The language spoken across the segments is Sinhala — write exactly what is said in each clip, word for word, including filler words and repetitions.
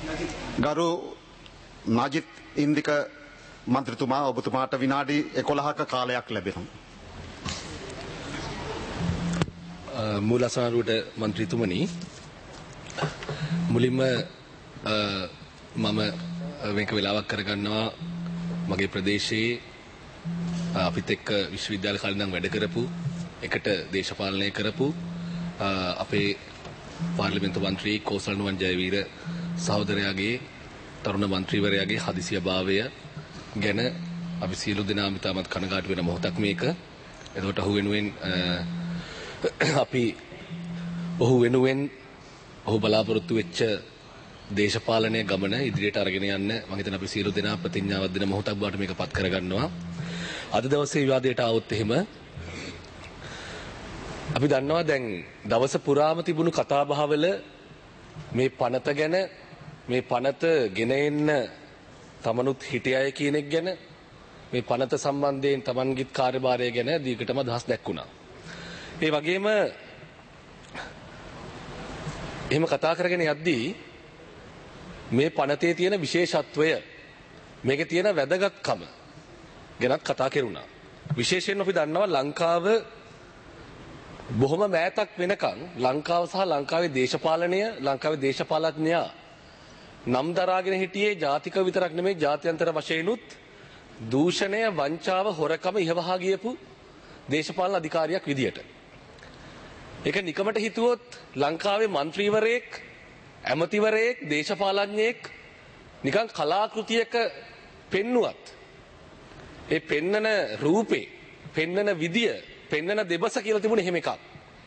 ගරු නජිත් ඉන්දික මන්ත්‍රතුමා ඔබතුමාට විනාඩි එකොළහක කාලයක් ලැබෙනවා. මූලසනාරුවට මන්ත්‍රීතුමනි මුලින්ම මම මේක වෙලාවක් කරගන්නවා මගේ ප්‍රදේශයේ අපිත් එක්ක විශ්වවිද්‍යාල කාලේ ඉඳන් වැඩ කරපු එකට දේශපාලනය කරපු අපේ පාර්ලිමේන්තු මන්ත්‍රී කෝසලනුවන් ජයවීර සහෝදරයාගේ තරුණ මන්ත්‍රීවරයාගේ හදිසියභාවය ගැන අපි සියලු දෙනාම ඉතාමත් කනගාටු වෙන මොහොතක් මේක. එතකොට ඔහු වෙනුවෙන් අපි ඔහු වෙනුවෙන් ඔහු බලාපොරොත්තු වෙච්ච දේශපාලනය ගමන ඉදිරියට අරගෙන යන්න මම හිතන අපි සියලු දෙනා ප්‍රතිඥාවක් දෙන මොහොතක් බවට මේක පත් කරගන්නවා. අද දවසේ විවාදයට આવොත් එහෙම අපි දන්නවා දැන් දවස පුරාම තිබුණු කතාබහවල මේ පනත ගැන මේ පනත ගෙන එන්න තමනුත් හිටියය කියන එක ගැන මේ පනත සම්බන්ධයෙන් තමන්ගේත් කාර්යභාරය ගැන දීර්ඝටම අදහස් දැක්ුණා. ඒ වගේම එහෙම කතා කරගෙන යද්දී මේ පනතේ තියෙන විශේෂත්වය මේකේ තියෙන වැදගත්කම ගැනත් කතා කෙරුණා. විශේෂයෙන් අපි දන්නවා ලංකාව බොහොම මෑතක් වෙනකන් ලංකාව සහ ලංකාවේ දේශපාලනය ලංකාවේ දේශපාලඥයා නම් දරාගෙන හිටියේ ජාතික විතරක් නෙමෙයි ජාත්‍යන්තර වශයෙන්ුත් දූෂණය වංචාව හොරකම ඉහවහා ගියපු දේශපාලන අධිකාරියක් විදියට. ඒක නිකමට හිතුවොත් ලංකාවේ മന്ത്രിවරයෙක් ඇමතිවරයෙක් දේශපාලඥයෙක් නිකන් කලාකෘතියක පෙන්නුවත් ඒ පෙන්නන රූපේ පෙන්නන විදිය පෙන්නන දෙබස කියලා තිබුණේ එහෙම එකක්.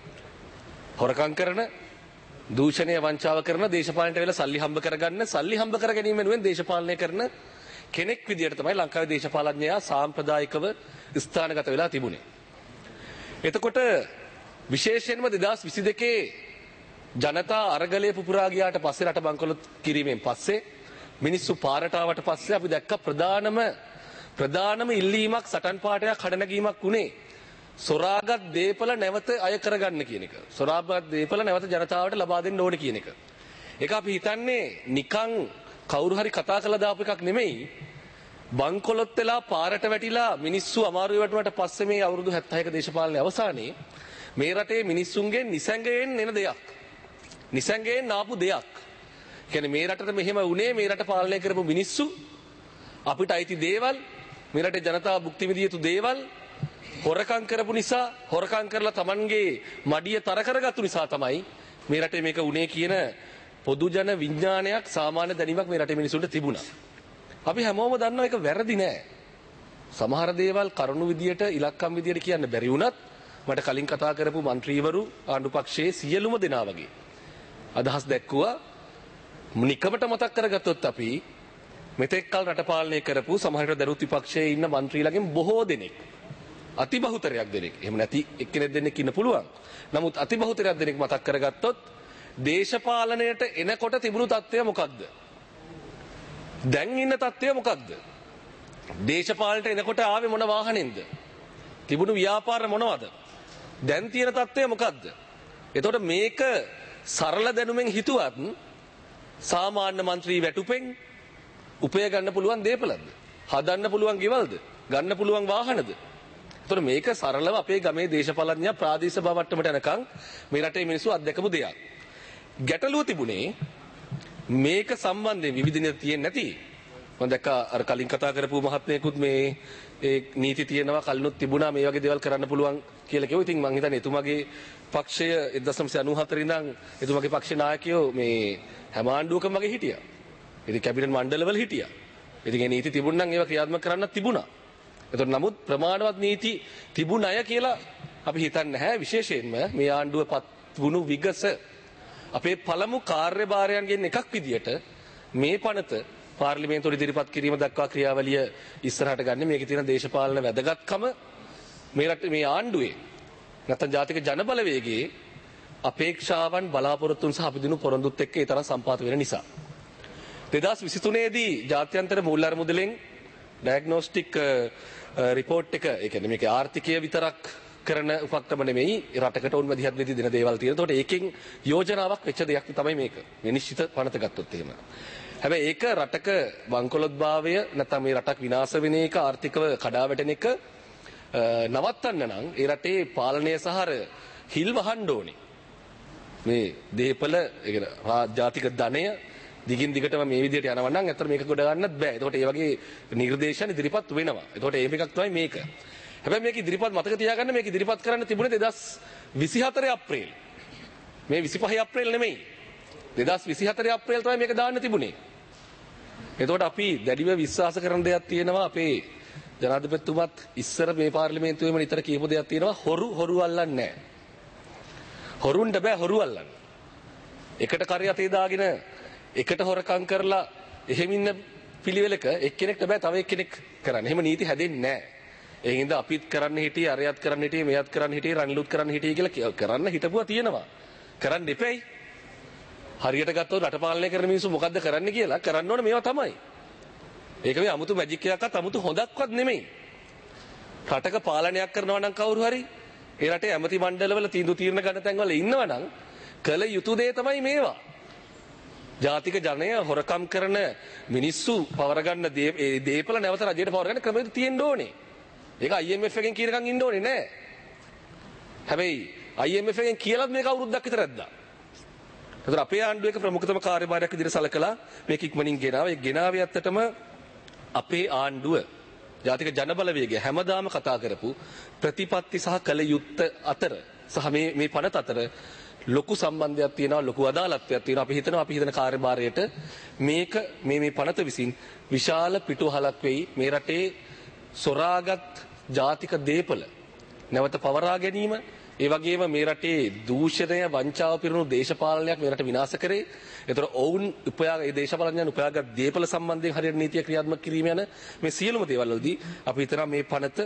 හොරකම් කරන දූෂණය වංචාව කරන දේශපාලනයට වෙලා සල්ලි හම්බ කරගන්න සල්ලි හම්බ කර ගැනීම වෙනුවෙන් දේශපාලනය කරන කෙනෙක් විදියට තමයි ලංකාවේ දේශපාලඥයා සාම්ප්‍රදායිකව ස්ථානගත වෙලා තිබුණේ. එතකොට විශේෂයෙන්ම දෙදහස් විසි දෙකේ ජනතා අරගලය පුපුරා ගියාට පස්සේ රට බංකොලොත් කිරීමෙන් පස්සේ මිනිස්සු පාරට ආවට පස්සේ අපි දැක්ක ප්‍රධානම ප්‍රධානම ඉල්ලීමක් සටන් පාඨයක් හඩනැගීමක් උනේ සොරාගත් දේපල නැවත අය කරගන්න කියන එක. සොරාගත් දේපල නැවත ජනතාවට ලබා දෙන්න ඕනේ කියන එක. ඒක අපි හිතන්නේ නිකන් කවුරු හරි කතා කරලා දාපු එකක් නෙමෙයි. බංකොලොත් වෙලා පාරට වැටිලා මිනිස්සු අමාරුවේ වැටුණාට පස්සේ මේ අවුරුදු හැත්තෑහක දේශපාලනයේ අවසානයේ මේ රටේ මිනිස්සුන්ගෙන් නිසංගයෙන් එන දෙයක්. නිසංගයෙන් ආපු දෙයක්. කියන්නේ මේ රටට මෙහෙම වුණේ මේ රට පාලනය කරපු මිනිස්සු අපිට අයිති දේවල් මේ රටේ ජනතාව භුක්ති විඳිය යුතු දේවල් හොරකම් කරපු නිසා හොරකම් කරලා Tamanගේ මඩිය තර කරගත්තු නිසා තමයි මේ රටේ මේක උනේ කියන පොදු ජන විඥානයක් සාමාන්‍ය දැනීමක් මේ රටේ මිනිසුන්ට තිබුණා. අපි හැමෝම දන්නවා ඒක වැරදි නෑ. සමහර දේවල් කරුණු විදියට ඉලක්කම් විදියට කියන්න බැරි වුණත් මට කලින් කතා කරපු മന്ത്രിවරු ආණ්ඩු පක්ෂයේ සියලුම දෙනා වගේ අදහස් දැක්වුවා. නිකමට මතක් කරගත්තොත් අපි මෙතෙක් කල රට පාලනය කරපු සමහර දරුත් විපක්ෂයේ ඉන්න മന്ത്രിලාගෙන් බොහෝ දෙනෙක් අතිබහුතරයක් දෙනෙක් එහෙම නැති එක්කෙනෙක් දෙන්නෙක් ඉන්න පුළුවන්. නමුත් අතිබහුතරයක් දෙනෙක් මතක් කරගත්තොත් දේශපාලනයට එනකොට තිබුණු තත්ත්වය මොකක්ද? දැන් ඉන්න තත්ත්වය මොකක්ද? දේශපාලනයට එනකොට ආවේ මොන වාහනෙන්ද? තිබුණු ව්‍යාපාර මොනවද? දැන් තියෙන තත්ත්වය මොකක්ද? එතකොට මේක සරල දැනුමෙන් හිතුවත් සාමාන්‍ය മന്ത്രി වැටුපෙන් උපය ගන්න පුළුවන් දේපලද? හදන්න පුළුවන් ගෙවල්ද? ගන්න පුළුවන් වාහනද? එතකොට මේක සරලව අපේ ගමේ දේශපාලඥයා ප්‍රාදේශීය සභා මට්ටමට යනකම් මේ රටේ මිනිස්සු අත්දැකපු දෙයක්. ගැටලුව තිබුණේ මේක සම්බන්ධයෙන් විවිධ තියෙන්නේ නැති. මම දැක්කා අර කලින් කතා කරපු මහත්මයෙකුත් මේ ඒ නීති තියෙනවා කලිනුත් තිබුණා මේ වගේ දේවල් කරන්න පුළුවන් කියලා කිව්වා. ඉතින් මම හිතන්නේ එතුමාගේ පක්ෂය එක්දහස් නවසිය අනූහතර ඉඳන් එතුමාගේ පක්ෂ නායකයෝ මේ හැම ආණ්ඩුවකම වගේ හිටියා. ඉතින් කැබිනට් මණ්ඩලවල හිටියා. ඉතින් ඒ නීති තිබුණ නම් ඒවා ක්‍රියාත්මක කරන්නත් තිබුණා. එතකොට නමුත් ප්‍රමාණවත් නීති තිබුණ අය කියලා අපි හිතන්නේ නැහැ. විශේෂයෙන්ම මේ ආණ්ඩුව පත් වුණු විගස අපේ පළමු කාර්යභාරයන්ගෙන් එකක් විදියට මේ පනත පාර්ලිමේන්තුවට ඉදිරිපත් කිරීම දක්වා ක්‍රියාවලිය ඉස්සරහට ගන්න මේකේ තියෙන දේශපාලන වැදගත්කම මේ රට මේ ආණ්ඩුවේ නැත්නම් ජාතික ජනබලවේගයේ අපේක්ෂාවන් බලාපොරොත්තුන් සහ අපි දිනු පොරොන්දුත් එක්ක ඒ තරම් සම්පාත වෙන නිසා දෙදහස් විසි තුනේ දී ජාත්‍යන්තර මූල්‍ය අරමුදලෙන් ඩයග්නොස්ටික් රිපෝට් එක ඒ කියන්නේ මේකේ ආර්ථිකය විතරක් කරන උපක්‍රම නෙමෙයි රටකට උන් මැදිහත් වෙදී දෙන දේවල් තියෙන. ඒකට ඒකෙන් යෝජනාවක් වෙච්ච දෙයක් තමයි මේක. මේ නිශ්චිත පනත ගත්තොත් එහෙම. හැබැයි ඒක රටක වංකොලොත්භාවය නැත්නම් මේ රටක් විනාශ වෙන එක ආර්ථිකව කඩා වැටෙන එක නවත්තන්න නම් ඒ රටේ පාලනය සහ හිල් වහන්න ඕනේ. මේ දේපල ඒ කියන්නේ ජාතික ධනය දිගින් දිගටම මේ විදිහට යනවා නම් අතර මේක ගොඩ ගන්නත් බෑ. ඒකට ඒ වගේ නිර්දේශන ඉදිරිපත් වෙනවා. ඒකට ඒ එකක් තමයි මේක. හැබැයි මේක ඉදිරිපත් මතක තියාගන්න මේක ඉදිරිපත් කරන්න තිබුණේ දෙදහස් විසිහතර අප්‍රේල්. මේ විසිපහ අප්‍රේල් නෙමෙයි. දෙදහස් විසිහතර අප්‍රේල් තමයි මේක දාන්න තිබුණේ. එතකොට අපි දැඩිව විශ්වාස කරන දෙයක් තියෙනවා අපේ ජනාධිපතිතුමත් ඉස්සර මේ පාර්ලිමේන්තුවේම නිතර කියපු දෙයක් තියෙනවා හොරු හොරු අල්ලන්නේ නැහැ. හොරුන්ට බෑ හොරු අල්ලන්න. එකට කරේ අතේ දාගෙන එකට හොරකම් කරලා එහෙම ඉන්න පිළිවෙලක එක්කෙනෙක්ට බෑ තව එක්කෙනෙක් කරන්න. එහෙම නීති හැදෙන්නේ නැහැ. ඒ හින්දා අපිත් කරන්න හිටියේ අරයත් කරන්න හිටියේ මෙයත් කරන්න හිටියේ රන්ලුත් කරන්න හිටියේ කියලා කරන්න හිටපුවා තියෙනවා. කරන්න එපැයි. හරියට ගත්තොත් රට පාලනය කරන මිනිස්සු මොකද්ද කරන්න කියලා කරන්න ඕනේ මේවා තමයි. ඒක මේ 아무තු මැජික් එකක්වත් 아무තු හොඳක්වත් නෙමෙයි. රටක පාලනයක් කරනවා නම් කවුරු හරි ඒ රටේ ඇමති මණ්ඩලවල තීන්දුව తీරන ගන්න තැන්වල ඉන්නවා නම් කළ යුතු දේ තමයි මේවා. ජාතික ජනය හොරකම් කරන මිනිස්සු පවර ගන්න ඒ දේපල නැවත රජයට පවර ගන්න ක්‍රමයක් තියෙන්න ඕනේ. ඒක I M F එකෙන් කියනකම් ඉන්න ඕනේ නෑ. හැබැයි I M F එකෙන් කියලාත් මේක අවුරුද්දක් විතර ඇද්දා. ඒතර අපේ ආණ්ඩුවේ එක ප්‍රමුඛතම කාර්යභාරයක් විදිහට සලකලා මේක ඉක්මනින් ගෙනාවා. ඒ ගෙනාවේ ඇත්තටම අපේ ආණ්ඩුව ජාතික ජනබලවේගය හැමදාම කතා කරපු ප්‍රතිපත්ති සහ කල යුත්ත අතර සහ මේ මේ පනත අතර ලොකු සම්බන්ධයක් තියෙනවා, ලොකු අදාළත්වයක් තියෙනවා. අපි හිතනවා අපි හිතන කාර්යභාරයට මේක මේ මේ පනත විසින් විශාල පිටුහලක් වෙයි. මේ රටේ සොරාගත් ජාතික දේපල නැවත පවරා ගැනීම, ඒ වගේම මේ රටේ දූෂණය වංචාව පිරුණු දේශපාලනයක් මේ රට විනාශ කරේ. ඒතර ඔවුන් උපයා ඒ දේශපාලනයන් උපයාගත් දේපල සම්බන්ධයෙන් හරියට නීතිය ක්‍රියාත්මක කිරීම යන මේ සියලුම දේවල් වලදී අපි හිතනවා මේ පනත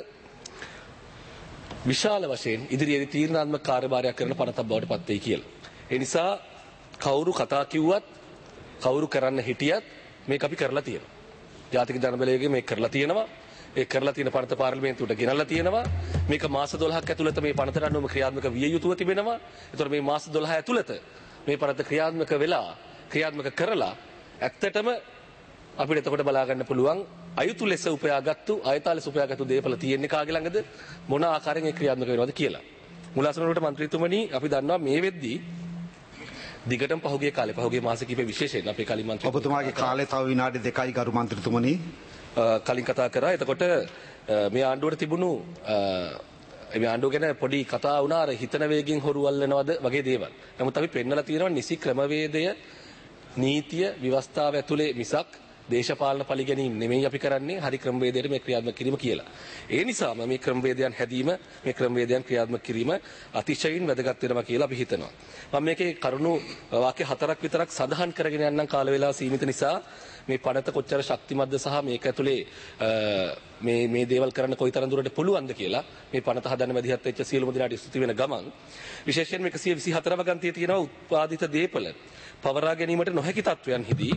විශාල වශයෙන් ඉදිරියේදී තීරණාත්මක කාර්යභාරයක් කරන පනතක් බවට පත් වෙයි කියලා. ඒ නිසා කවුරු කතා කිව්වත් කවුරු කරන්න හිටියත් මේක අපි කරලා තියෙනවා. ජාතික ජනබලවේගය මේක කරලා තියෙනවා. ඒ කරලා තියෙන පනත පාර්ලිමේන්තුවට ගෙනල්ලා තියෙනවා. මේක මාස දොළහක් ඇතුළත මේ පනතට අනුව ක්‍රියාත්මක විය යුතුව තිබෙනවා. ඒතර මේ මාස දොළහ ඇතුළත මේ පනත ක්‍රියාත්මක වෙලා ක්‍රියාත්මක කරලා ඇත්තටම අපිට එතකොට බලා ගන්න පුළුවන් අයුතු ලෙස උපයාගත්තු අයථා ලෙස උපයාගත්තු දේපල තියෙන්නේ කාගේ ළඟද මොන ආකාරයෙන් ඒ ක්‍රියාත්මක වෙනවද කියලා. මුලාසනවලට മന്ത്രിතුමනි අපි දන්නවා මේ වෙද්දී දිගටම පහුගිය කාලේ පහුගිය මාස කිහිපෙ විශේෂයෙන් අපේ කලින් මන්ත්‍රී ඔබතුමාගේ කාලේ තව විනාඩි දෙකයි ගරු මන්ත්‍රීතුමනි කලින් කතා කරා. එතකොට මේ ආණ්ඩුවට තිබුණු මේ ආණ්ඩුව ගැන පොඩි කතා වුණා අර හිතන වේගෙන් හොරු අල්ලනවද වගේ දේවල්. නමුත් අපි පෙන්නලා තියෙනවා නිසි ක්‍රමවේදය නීතිය ව්‍යවස්ථාව ඇතුලේ මිසක් දේශපාලන පරිගැනීම් නෙමෙයි අපි කරන්නේ හරි ක්‍රමවේදයට මේ ක්‍රියාත්මක කිරීම කියලා. ඒ නිසාම මේ ක්‍රමවේදයන් හැදීම මේ ක්‍රමවේදයන් ක්‍රියාත්මක කිරීම අතිශයින් වැදගත් වෙනවා කියලා අපි හිතනවා. මම මේකේ කරුණු වාක්‍ය හතරක් විතරක් සඳහන් කරගෙන යන්නම් කාල වේලාව සීමිත නිසා මේ පනත කොච්චර ශක්තිමත්ද සහ මේක ඇතුලේ මේ මේ දේවල් කරන්න කොයිතරම් දුරට පුළුවන්ද කියලා මේ පනත හදන්න මැදිහත් වෙච්ච සියලුම දෙනාට ස්තුති වෙන ගමන් විශේෂයෙන් මේ එකසිය විසිහතර වග ගන්තියේ තියෙනවා උත්පාදිත දේපල පවරා ගැනීමට නොහැකි තත්වයන්හිදී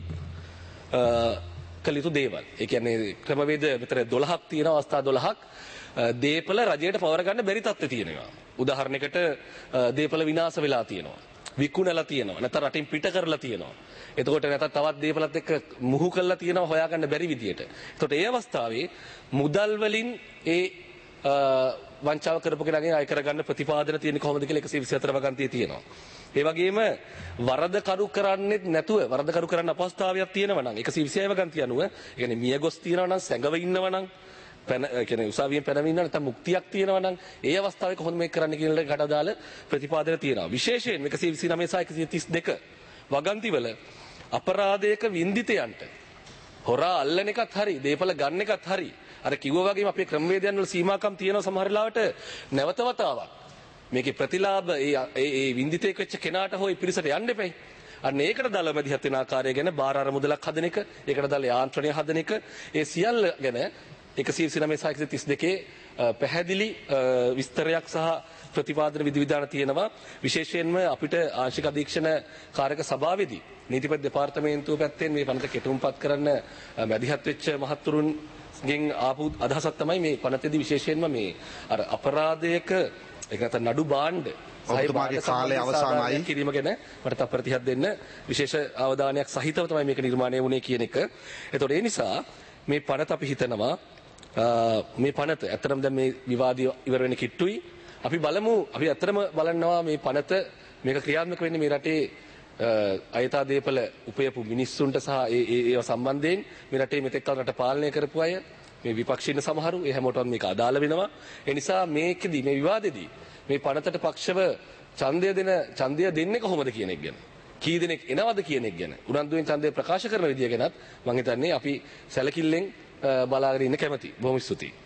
කළ යුතු දේවල්. ඒ කියන්නේ ක්‍රමවේද මෙතන දොළහක් තියෙන අවස්ථා දොළහක් දේපල රජයට පවර ගන්න බැරි තත්ත්වෙ තියෙනවා. උදාහරණයකට දේපල විනාශ වෙලා තියෙනවා. විකුණලා තියෙනවා. නැත්නම් රටින් පිට කරලා තියෙනවා. එතකොට නැත්නම් තවත් දේපලත් එක්ක මුහු කරලා තියෙනවා හොයාගන්න බැරි විදියට. එතකොට ඒ අවස්ථාවේ මුදල් වලින් ඒ වංචාව කරපු කෙනාගෙන් අය කරගන්න ප්‍රතිපාදන තියෙන්නේ කොහොමද කියලා එකසිය විසිහතර වගන්තියේ තියෙනවා. ඒ වගේම වරද කරු කරන්නේ නැතුව වරද කරු කරන්න අපහසුතාවයක් තියෙනවා නම් එකසිය විසිහය වගන්තිය අනුව ඒ කියන්නේ මියගොස් තියෙනවා නම් සැඟව ඉන්නවා නම් පැන ඒ කියන්නේ උසාවියෙන් පැනවි ඉන්නවා නැත්නම් මුක්තියක් තියෙනවා නම් ඒ අවස්ථාවේ කොහොමද මේක කරන්න කියන එකට අදාළ ප්‍රතිපාදන තියෙනවා. විශේෂයෙන් එකසිය විසිනමය සහ එකසිය තිස් දෙක වගන්තිවල අපරාධයක වින්දිතයන්ට හොරා අල්ලන එකත් හරි දේපල ගන්න එකත් හරි අර කිව්වා වගේම අපේ ක්‍රමවේදයන් වල සීමාකම් තියෙනවා සමහර ලාවට නැවත වතාවක් මේකේ ප්‍රතිලාභ ඒ ඒ වින්දිතේක වෙච්ච කෙනාට හොයි පිරිසට යන්න එපයි. අන්න ඒකට දාලා මැදිහත් වෙන ආකාරය ගැන බාර අරමුදලක් හදන එක, ඒකට දාලා යාන්ත්‍රණය හදන එක, ඒ සියල්ල ගැන එකසිය විසිනමය සහ එකසිය තිස් දෙකේ පැහැදිලි විස්තරයක් සහ ප්‍රතිපාදන විධිවිධාන තියෙනවා. විශේෂයෙන්ම අපිට ආංශික අධීක්ෂණ කාර්යක සභාවේදී නීතිපති දෙපාර්තමේන්තුව පැත්තෙන් මේ පනත කෙටුම්පත් කරන්න මැදිහත් වෙච්ච මහත්තුරුන්ගෙන් ආපු අදහසක් තමයි මේ පනතේදී විශේෂයෙන්ම මේ අර අපරාධයක ඒක නැත්නම් නඩු භාණ්ඩ ඔබතුමාගේ කාලය අවසానයි. කිරීම ගැන මට තප්පර තිහක් දෙන්න විශේෂ අවධානයක් සහිතව තමයි මේක නිර්මාණය වුණේ කියන එක. ඒතකොට ඒ නිසා මේ පනත අපි හිතනවා මේ පනත ඇත්තටම දැන් මේ විවාදය ඉවර වෙන කිට්ටුයි. අපි බලමු අපි ඇත්තටම බලනවා මේ පනත මේක ක්‍රියාත්මක වෙන්නේ මේ රටේ අයථා දේපල උපයපු මිනිස්සුන්ට සහ ඒ ඒව සම්බන්ධයෙන් මේ රටේ මෙතෙක් කල රට පාලනය කරපු අය මේ විපක්ෂීන සමහරු ඒ හැමෝටම මේක අදාළ වෙනවා. ඒ නිසා මේකෙදි මේ විවාදෙදී මේ පනතට පක්ෂව ඡන්දය දෙන ඡන්දය දෙන්නේ කොහොමද කියන එක ගැන කී දෙනෙක් එනවද කියන එක ගැන උනන්දුවෙන් ඡන්දය ප්‍රකාශ කරන විදිය ගැනත් මම හිතන්නේ අපි සැලකිල්ලෙන් බලාගෙන ඉන්න කැමතියි. බොහොම ස්තුතියි.